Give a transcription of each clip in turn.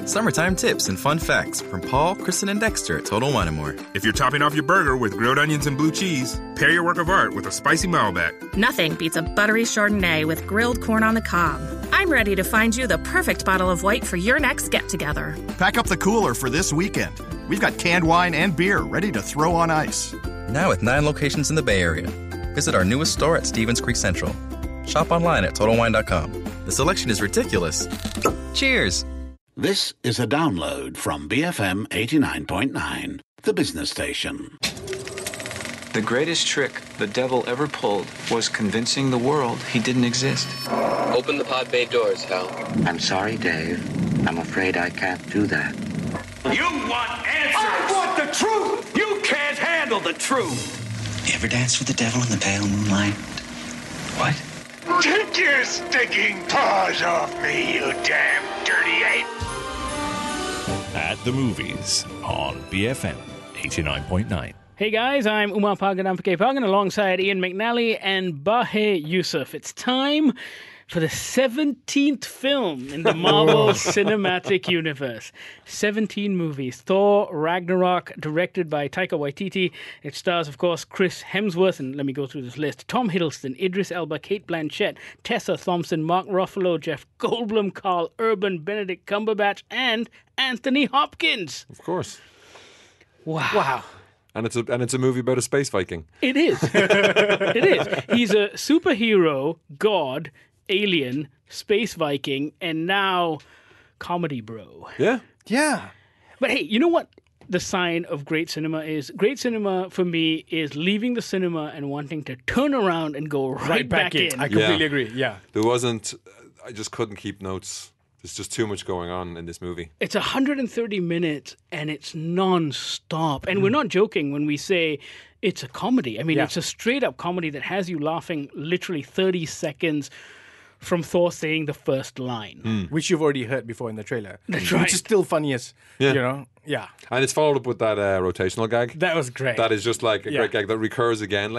Summertime tips and fun facts from Paul, Kristen, and Dexter at Total Wine & More. If you're topping off your burger with grilled onions and blue cheese, pair your work of art with a spicy Malbec. Nothing beats a buttery Chardonnay with grilled corn on the cob. I'm ready to find you the perfect bottle of white for your next get-together. Pack up the cooler for this weekend. We've got canned wine and beer ready to throw on ice. Now with 9 locations in the Bay Area. Visit our newest store at Stevens Creek Central. Shop online at TotalWine.com. The selection is ridiculous. Cheers! This is a download from BFM 89.9, the business station. The greatest trick the devil ever pulled was convincing the world he didn't exist. Open the pod bay doors, Hal. I'm sorry, Dave. I'm afraid I can't do that. You want answers! I want the truth! You can't handle the truth! You ever dance with the devil in the pale moonlight? What? Take your stinking paws off me, you damn dirty ape! At the movies on BFM 89.9. Hey guys, I'm Umar Pagan alongside Ian McNally and Bahe Yusuf. It's time for the 17th film in the Marvel Cinematic Universe. 17 movies. Thor Ragnarok, directed by Taika Waititi. It stars, of course, Chris Hemsworth, and let me go through this list. Tom Hiddleston, Idris Elba, Cate Blanchett, Tessa Thompson, Mark Ruffalo, Jeff Goldblum, Carl Urban, Benedict Cumberbatch, and Anthony Hopkins. Of course. Wow. And it's a movie about a space Viking. It is. It is. He's a superhero, god, alien, space Viking, and now comedy bro. Yeah. Yeah. But hey, you know what the sign of great cinema is? Great cinema for me is leaving the cinema and wanting to turn around and go right back in. I completely agree. Yeah. I just couldn't keep notes. There's just too much going on in this movie. It's 130 minutes and it's non-stop. And we're not joking when we say it's a comedy. I mean, it's a straight-up comedy that has you laughing literally 30 seconds from Thor saying the first line. Which you've already heard before in the trailer. That's right. Which is still funniest, you know? Yeah. And it's followed up with that rotational gag. That was great. That is just like a great gag that recurs again.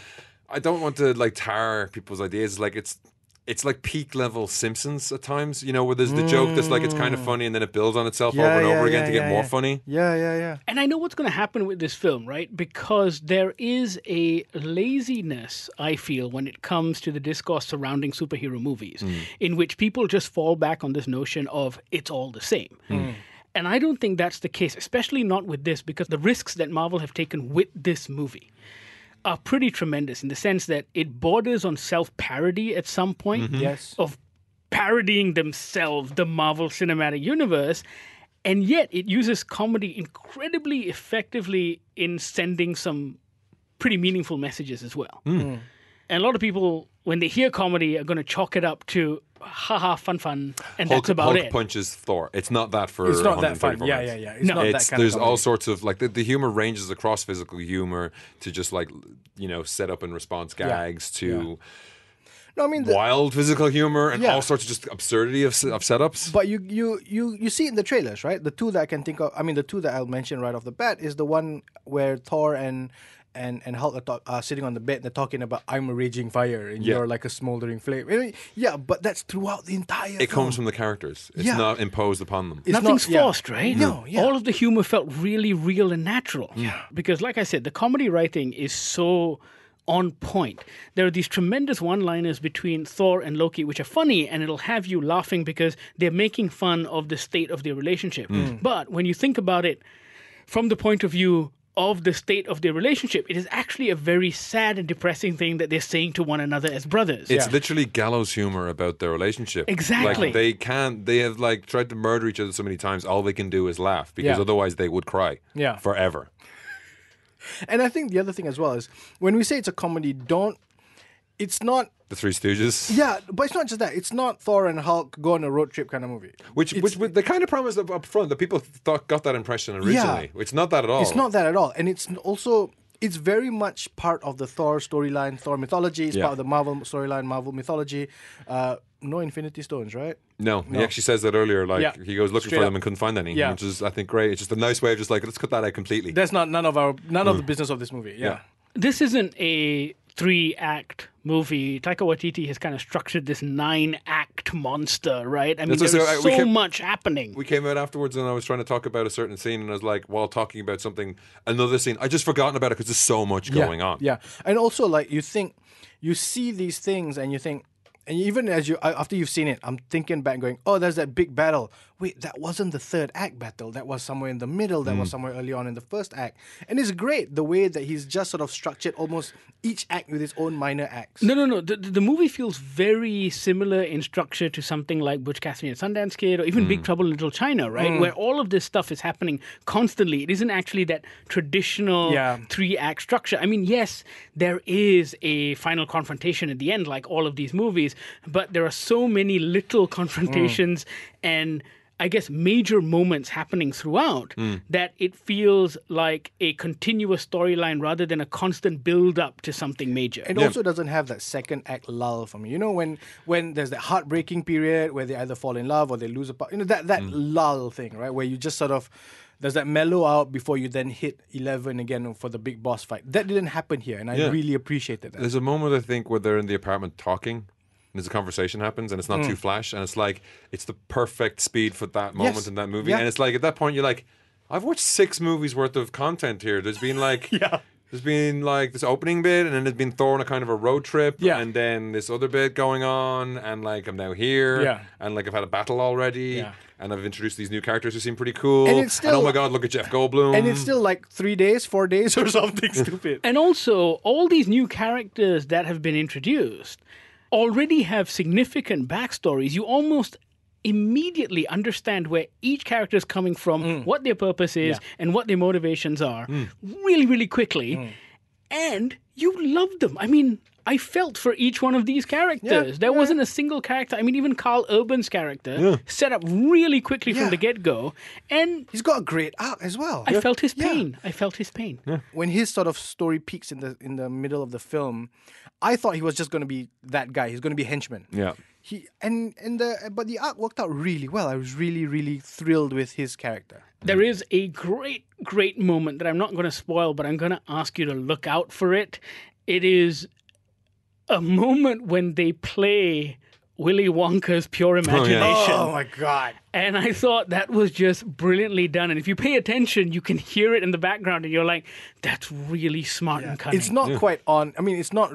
I don't want to tar people's ideas. It's like peak level Simpsons at times, where there's the joke that's like it's kind of funny and then it builds on itself over and over again to get more funny. Yeah. And I know what's going to happen with this film, right? Because there is a laziness, I feel, when it comes to the discourse surrounding superhero movies, in which people just fall back on this notion of it's all the same. And I don't think that's the case, especially not with this, because the risks that Marvel have taken with this movie are pretty tremendous in the sense that it borders on self-parody at some point of parodying themselves, the Marvel Cinematic Universe, and yet it uses comedy incredibly effectively in sending some pretty meaningful messages as well. And a lot of people, when they hear comedy, are going to chalk it up to haha, fun, and that's about Hulk it. punches Thor. It's not that for It's not that fun. 134 Yeah. minutes. It's not that kind There's of all comedy. sorts of, the humor ranges across physical humor to just, set up and response gags to No, I mean wild physical humor and all sorts of just absurdity of setups. But you see it in the trailers, right? The two that I can think of, the two that I'll mention right off the bat is the one where Thor and Hulk are sitting on the bed. They're talking about I'm a raging fire and you're like a smoldering flame. But that's throughout the entire film. It comes from the characters. It's not imposed upon them. Nothing's forced, right? No. All of the humor felt really real and natural. Yeah. Because like I said, the comedy writing is so on point. There are these tremendous one-liners between Thor and Loki, which are funny, and it'll have you laughing because they're making fun of the state of their relationship. But when you think about it from the point of view of the state of their relationship, it is actually a very sad and depressing thing that they're saying to one another as brothers. It's literally gallows humor about their relationship. Exactly. They have tried to murder each other so many times, all they can do is laugh because otherwise they would cry forever. And I think the other thing as well is when we say it's a comedy, it's not The Three Stooges. Yeah, but it's not just that. It's not Thor and Hulk go on a road trip kind of movie. Which they kind of promised up front that people got that impression originally. It's not that at all. It's not that at all. And it's also, it's very much part of the Thor storyline, Thor mythology. It's part of the Marvel storyline, Marvel mythology. No Infinity Stones, right? No, he actually says that earlier. He goes looking for them and couldn't find any, which is, I think, great. It's just a nice way of just let's cut that out completely. That's none of the business of this movie. Yeah. This isn't a 3-act movie, Taika Waititi has kind of structured this 9-act monster, right? I mean, That's there's so much happening. We came out afterwards and I was trying to talk about a certain scene and I was like, while talking about another scene, I just forgotten about it because there's so much going on. Yeah. And also, like, you see these things and you think, and even after you've seen it, I'm thinking back going, oh, there's that big battle. Wait, that wasn't the third act battle. That was somewhere in the middle. That was somewhere early on in the first act. And it's great the way that he's just sort of structured almost each act with its own minor acts. No. The movie feels very similar in structure to something like Butch Cassidy and Sundance Kid or even Big Trouble in Little China, right? Where all of this stuff is happening constantly. It isn't actually that traditional 3-act structure. I mean, yes, there is a final confrontation at the end, like all of these movies, but there are so many little confrontations and I guess major moments happening throughout that it feels like a continuous storyline rather than a constant build up to something major. It also doesn't have that second act lull for me. You know, when there's that heartbreaking period where they either fall in love or they lose a part, you know, that lull thing, right? Where you just sort of, there's that mellow out before you then hit 11 again for the big boss fight. That didn't happen here, and I really appreciated that. There's a moment, I think, where they're in the apartment talking. And as a conversation happens and it's not too flash and it's like it's the perfect speed for that moment in that movie and it's like at that point you're like, I've watched 6 movies worth of content here. There's been like there's been like this opening bit and then there's been Thor on a kind of a road trip and then this other bit going on and like I'm now here and like I've had a battle already and I've introduced these new characters who seem pretty cool and it's still, and oh my god, look at Jeff Goldblum, and it's still like 3 days, 4 days or something stupid. And also all these new characters that have been introduced already have significant backstories. You almost immediately understand where each character is coming from, what their purpose is, and what their motivations are really, really quickly. And you love them. I mean, I felt for each one of these characters. There wasn't a single character. I mean, even Carl Urban's character set up really quickly from the get-go. And he's got a great arc as well. I felt his pain. I felt his pain. When his sort of story peaks in the middle of the film, I thought he was just going to be that guy. He's going to be a henchman. Yeah. But the arc worked out really well. I was really, really thrilled with his character. There is a great, great moment that I'm not going to spoil, but I'm going to ask you to look out for it. It is a moment when they play Willy Wonka's Pure Imagination. Oh my God. And I thought that was just brilliantly done. And if you pay attention, you can hear it in the background and you're like, that's really smart and cunning. It's not quite on. I mean, it's not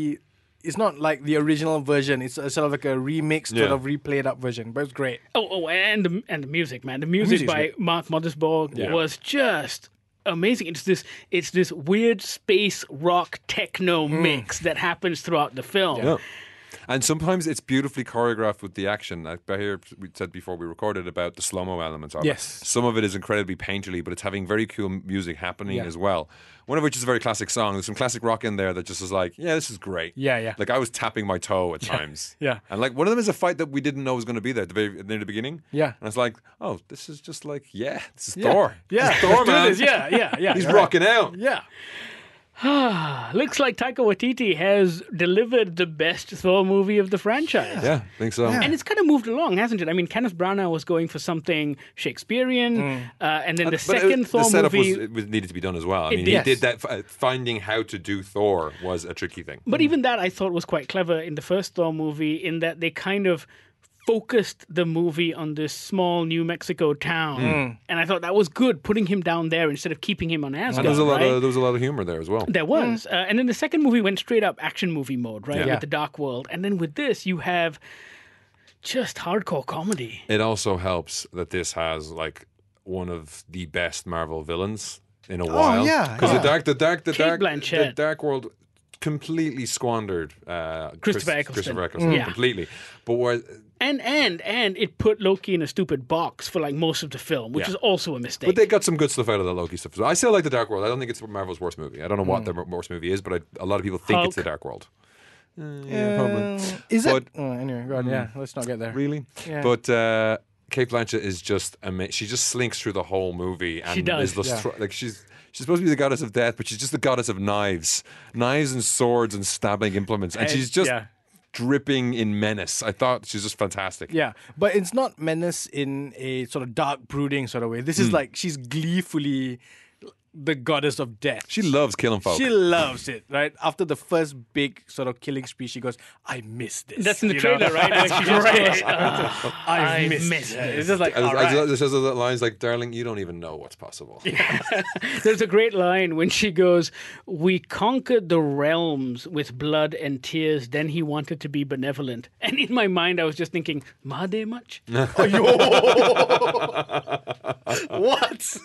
like the original version. It's sort of like a remixed, sort of replayed up version, but it's great. Oh, and the music, man. The music by Mark Mothersbaugh was just amazing. It's this weird space rock techno mix that happens throughout the film. Yeah. And sometimes it's beautifully choreographed with the action. I hear we said before we recorded about the slow-mo elements of it. Some of it is incredibly painterly, but it's having very cool music happening as well. One of which is a very classic song. There's some classic rock in there that just is like, yeah, this is great. Yeah. Like I was tapping my toe at times. Yeah. And like one of them is a fight that we didn't know was going to be there at the beginning. Yeah. And it's like, oh, this is just like, this is Thor. Yeah. This is Thor, man. Yeah. He's rocking out. Yeah. Looks like Taika Waititi has delivered the best Thor movie of the franchise. Yeah, I think so. And it's kind of moved along, hasn't it? I mean, Kenneth Branagh was going for something Shakespearean, and then the second Thor movie... The setup needed to be done as well. I mean, he did that. Finding how to do Thor was a tricky thing. But even that I thought was quite clever in the first Thor movie, in that they kind of focused the movie on this small New Mexico town. And I thought that was good, putting him down there instead of keeping him on Asgard. And there was a lot of humor there as well. There was. And then the second movie went straight up action movie mode, right? With the Dark World. And then with this, you have just hardcore comedy. It also helps that this has like one of the best Marvel villains in a while. Because the Dark World completely squandered Christopher Eccleston. Completely. But and it put Loki in a stupid box for like most of the film, which is also a mistake. But they got some good stuff out of the Loki stuff. I still like the Dark World. I don't think it's Marvel's worst movie. I don't know what their worst movie is, but a lot of people think it's the Dark World. Probably. Is it? Anyway, go on. Yeah, let's not get there. Really? Yeah. But Cate Blanchett is just amazing. She just slinks through the whole movie. And she does. She's supposed to be the goddess of death, but she's just the goddess of knives and swords and stabbing implements, and she's just dripping in menace. I thought she's just fantastic. Yeah, but it's not menace in a sort of dark, brooding sort of way. This is like she's gleefully the goddess of death. She loves killing folk. She loves it, right? After the first big sort of killing spree, she goes, I miss this. That's in the trailer, right? Where she just goes, I miss this. It's just like, all right. There's those lines like, darling, you don't even know what's possible. There's a great line when she goes, we conquered the realms with blood and tears, then he wanted to be benevolent. And in my mind, I was just thinking, Mahade much? What?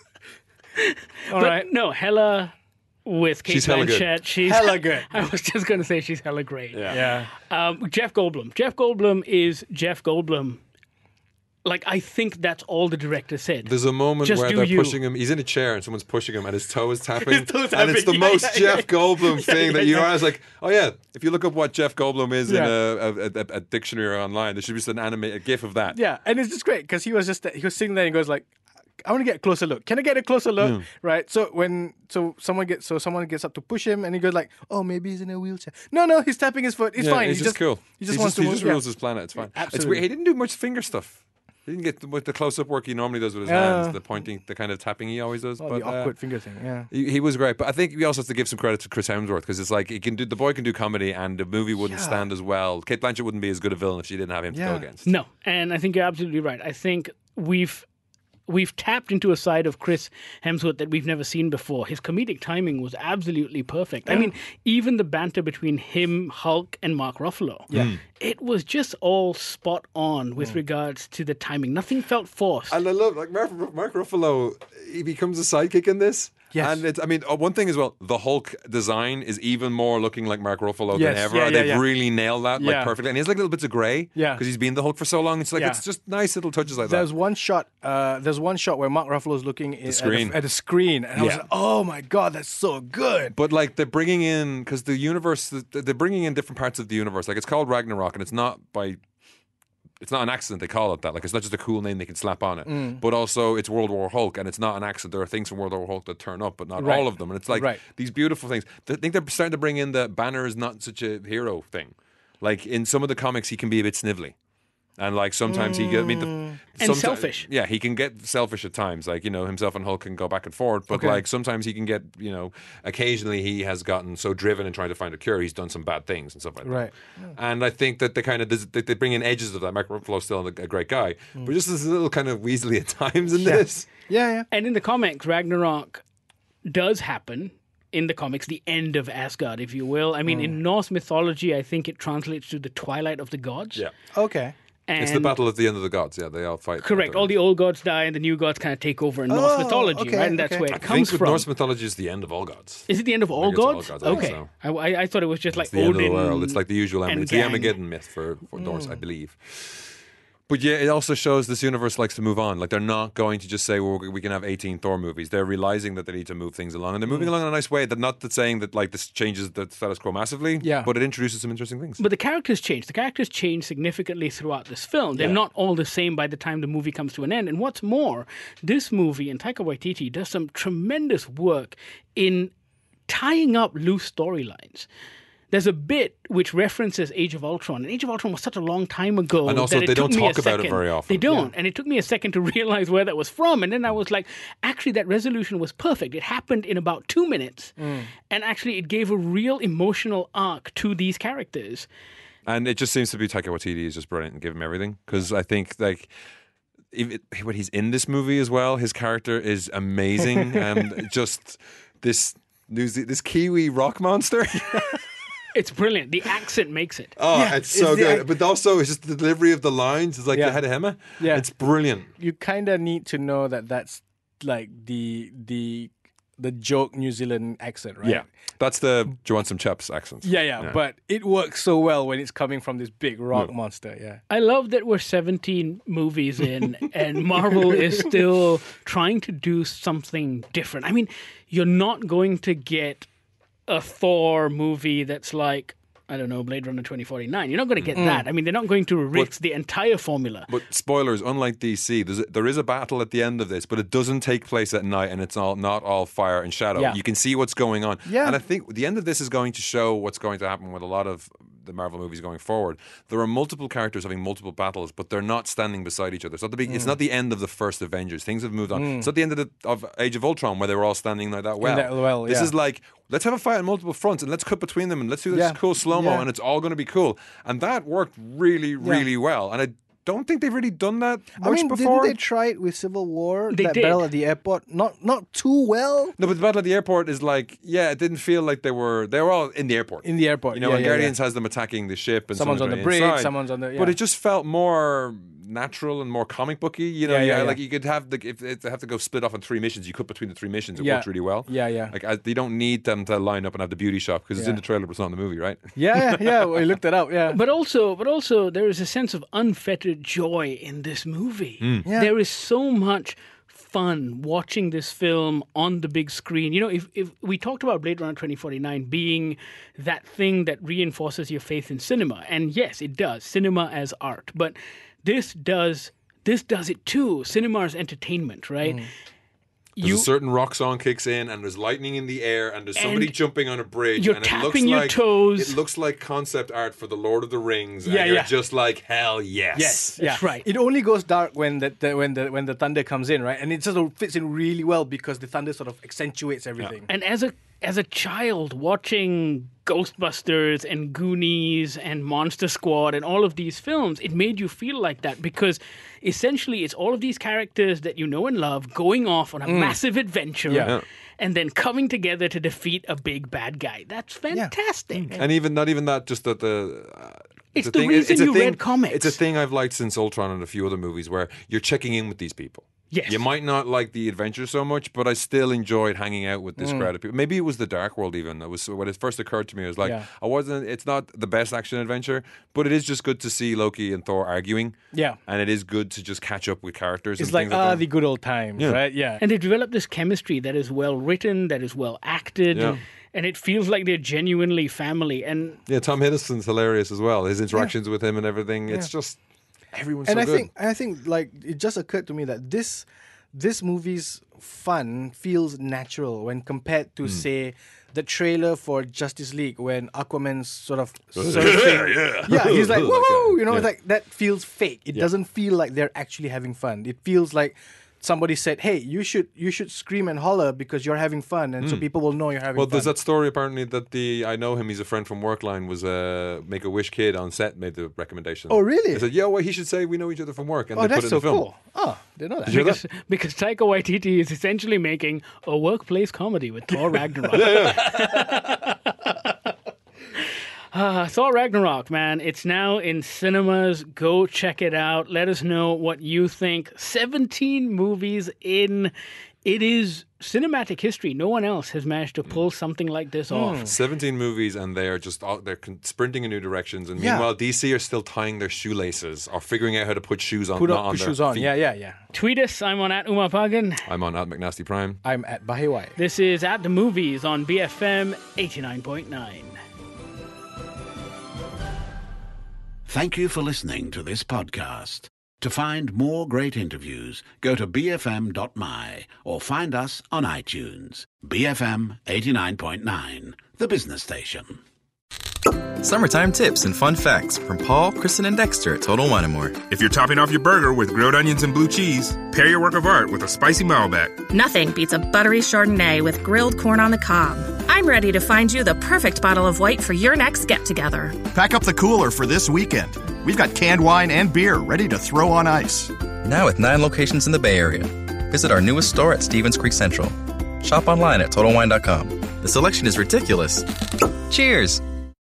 No, Hela with Kate Blanchett. She's hella good. I was just going to say she's hella great. Yeah. Jeff Goldblum. Jeff Goldblum is Jeff Goldblum. Like, I think that's all the director said. There's a moment where they're pushing him. He's in a chair and someone's pushing him and his toe is tapping. And it's the most Jeff Goldblum thing that you are. I was like, oh yeah, if you look up what Jeff Goldblum is in a dictionary or online, there should be just a gif of that. Yeah, and it's just great because he was sitting there and he goes like, I want to get a closer look. Can I get a closer look? Right. So someone gets up to push him, and he goes like, "Oh, maybe he's in a wheelchair." No, he's tapping his foot. It's fine. He's just cool. He just rules his planet. It's fine. Absolutely. It's weird. He didn't do much finger stuff. He didn't get the close-up work he normally does with his hands, the pointing, the kind of tapping he always does. But the awkward finger thing. Yeah. He was great, but I think we also have to give some credit to Chris Hemsworth because it's like the boy can do comedy, and the movie wouldn't stand as well. Kate Blanchett wouldn't be as good a villain if she didn't have him to go against. No, and I think you're absolutely right. I think we've tapped into a side of Chris Hemsworth that we've never seen before. His comedic timing was absolutely perfect. I mean, even the banter between him, Hulk, and Mark Ruffalo. Yeah. It was just all spot on with regards to the timing. Nothing felt forced. And I love, like, Mark Ruffalo, he becomes a sidekick in this. Yes. And one thing as well, the Hulk design is even more looking like Mark Ruffalo than ever. They've really nailed that perfectly. And he has like little bits of grey because he's been the Hulk for so long. It's like it's just nice little touches like there's that. One shot where Mark Ruffalo's looking at the screen, and I was like, oh my god, that's so good. But like they're bringing in, because the universe, they're bringing in different parts of the universe. Like it's called Ragnarok, and it's not an accident they call it that. Like, it's not just a cool name they can slap on it. But also, it's World War Hulk, and it's not an accident. There are things from World War Hulk that turn up, but not all of them. And it's like these beautiful things. I think they're starting to bring in the Banner is not such a hero thing. Like, in some of the comics, he can be a bit snivelly. And like sometimes selfish. Yeah, he can get selfish at times. Like, himself and Hulk can go back and forth. But like sometimes he can get, occasionally he has gotten so driven in trying to find a cure, he's done some bad things and stuff like that. Right. And I think that they bring in edges of that. Mark Ruffalo's still a great guy, but just this little kind of weaselly at times in this. Yeah. And in the comics, Ragnarok does happen. In the comics, the end of Asgard, if you will. I mean, in Norse mythology, I think it translates to the twilight of the gods. Yeah. Okay. And it's the battle at the end of the gods. Yeah, they all fight. Correct. All the old gods die, and the new gods kind of take over in Norse mythology, right? And that's where it comes from. Norse mythology is the end of all gods. Is it the end of all gods? All gods? Okay. So. I thought it was just it's like the Odin. End of the world. It's like the usual. It's the Armageddon myth for Norse, I believe. But yeah, it also shows this universe likes to move on. Like, they're not going to just say, well, we can have 18 Thor movies. They're realizing that they need to move things along. And they're moving along in a nice way. They're not saying that, like, this changes the status quo massively. Yeah. But it introduces some interesting things. But the characters change. The characters change significantly throughout this film. They're not all the same by the time the movie comes to an end. And what's more, this movie, and Taika Waititi does some tremendous work in tying up loose storylines. There's a bit which references Age of Ultron. And Age of Ultron was such a long time ago. And also, that they don't talk about it very often. They don't. And it took me a second to realize where that was from. And then I was like, actually, that resolution was perfect. It happened in about 2 minutes. And actually, it gave a real emotional arc to these characters. And it just seems to be Taika Waititi is just brilliant and give him everything. Because I think, like, when he's in this movie as well, his character is amazing. And just this Kiwi rock monster. It's brilliant. The accent makes it. Oh, yeah, it's so good. But also, it's just the delivery of the lines. It's like the head of Hema. Yeah. It's brilliant. You kind of need to know that that's like the joke New Zealand accent, right? Yeah. That's the do you want some chaps accent. Yeah. But it works so well when it's coming from this big rock monster. Yeah. I love that we're 17 movies in and Marvel is still trying to do something different. I mean, you're not going to get a Thor movie that's like, I don't know, Blade Runner 2049. You're not going to get that. I mean, they're not going to rinse the entire formula. But spoilers, unlike DC, there is a battle at the end of this, but it doesn't take place at night and it's not all fire and shadow. Yeah. You can see what's going on. Yeah. And I think the end of this is going to show what's going to happen with a lot of the Marvel movies going forward. There are multiple characters having multiple battles, but they're not standing beside each other. It's not it's not the end of the first Avengers. Things have moved on. It's not the end of Age of Ultron where they were all standing like that well. This is like, let's have a fight on multiple fronts and let's cut between them and let's do this cool slow-mo and it's all going to be cool. And that worked really, really well. And I don't think they've really done that much before. Didn't they try it with Civil War? They did. Battle at the airport, not too well. No, but the battle at the airport is like, it didn't feel like they were all in the airport. In the airport, you know, and Guardians has them attacking the ship, and someone's on the bridge, inside. someone's on the. But it just felt more natural and more comic booky. You know, like you could have if they have to go split off on 3 missions, you cut between the 3 missions. It worked really well. Like you don't need them to line up and have the beauty shop because it's in the trailer, but it's not in the movie, right? We looked it up. But also, there is a sense of unfettered joy in this movie. There is so much fun watching this film on the big screen. You know, if we talked about Blade Runner 2049 being that thing that reinforces your faith in cinema, and yes, it does, cinema as art, but this does it too. Cinema as entertainment, right? There's a certain rock song kicks in, and there's lightning in the air, and there's somebody jumping on a bridge. You're and tapping your toes. It looks like concept art for the Lord of the Rings, and you're just like, hell yes. Yes, that's right. It only goes dark when the thunder comes in, right? And it sort of fits in really well because the thunder sort of accentuates everything. And as a child watching Ghostbusters and Goonies and Monster Squad and all of these films, it made you feel like that because essentially it's all of these characters that you know and love going off on a massive adventure and then coming together to defeat a big bad guy. That's fantastic. And not even that, just that it's the reason you read comics. It's a thing I've liked since Ultron and a few other movies where you're checking in with these people. Yes. You might not like the adventure so much, but I still enjoyed hanging out with this crowd of people. Maybe it was the Dark World even. That was when it first occurred to me. I was like, it's not the best action adventure, but it is just good to see Loki and Thor arguing. Yeah. And it is good to just catch up with characters. It's and like, the good old times, right? Yeah. And they developed this chemistry that is well written, that is well acted. Yeah. And it feels like they're genuinely family. And Tom Hiddleston's hilarious as well. His interactions with him and everything. It's just... Everyone's and so good. I think like it just occurred to me that this movie's fun feels natural when compared to say the trailer for Justice League when Aquaman's sort of surfing. He's like woohoo, you know, it's like that feels fake. It doesn't feel like they're actually having fun. It feels like somebody said, "Hey, you should scream and holler because you're having fun, and so people will know you're having fun." Well, there's that story apparently that I know him. He's a friend from work. Line was a Make-A-Wish kid on set made the recommendation. Oh, really? They said, he should say we know each other from work, and they that's put it so in the film. Cool. Oh, didn't know that. Because Taika Waititi is essentially making a workplace comedy with Thor Ragnarok. Thor Ragnarok, man. It's now in cinemas. Go check it out. Let us know what you think. 17 movies in. It is cinematic history. No one else has managed to pull something like this off. 17 movies, and they are just sprinting in new directions. And meanwhile, DC are still tying their shoelaces or figuring out how to put shoes on. Put shoes on. Yeah. Tweet us. I'm on @UmarPagan. I'm on @McNasty Prime. I'm @Bahewai. This is At the Movies on BFM 89.9. Thank you for listening to this podcast. To find more great interviews, go to bfm.my or find us on iTunes. BFM 89.9, the business station. Summertime tips and fun facts from Paul, Kristen, and Dexter at Total Wine & More. If you're topping off your burger with grilled onions and blue cheese, pair your work of art with a spicy Malbec. Nothing beats a buttery Chardonnay with grilled corn on the cob. I'm ready to find you the perfect bottle of white for your next get-together. Pack up the cooler for this weekend. We've got canned wine and beer ready to throw on ice. Now with 9 locations in the Bay Area. Visit our newest store at Stevens Creek Central. Shop online at TotalWine.com. The selection is ridiculous. Cheers!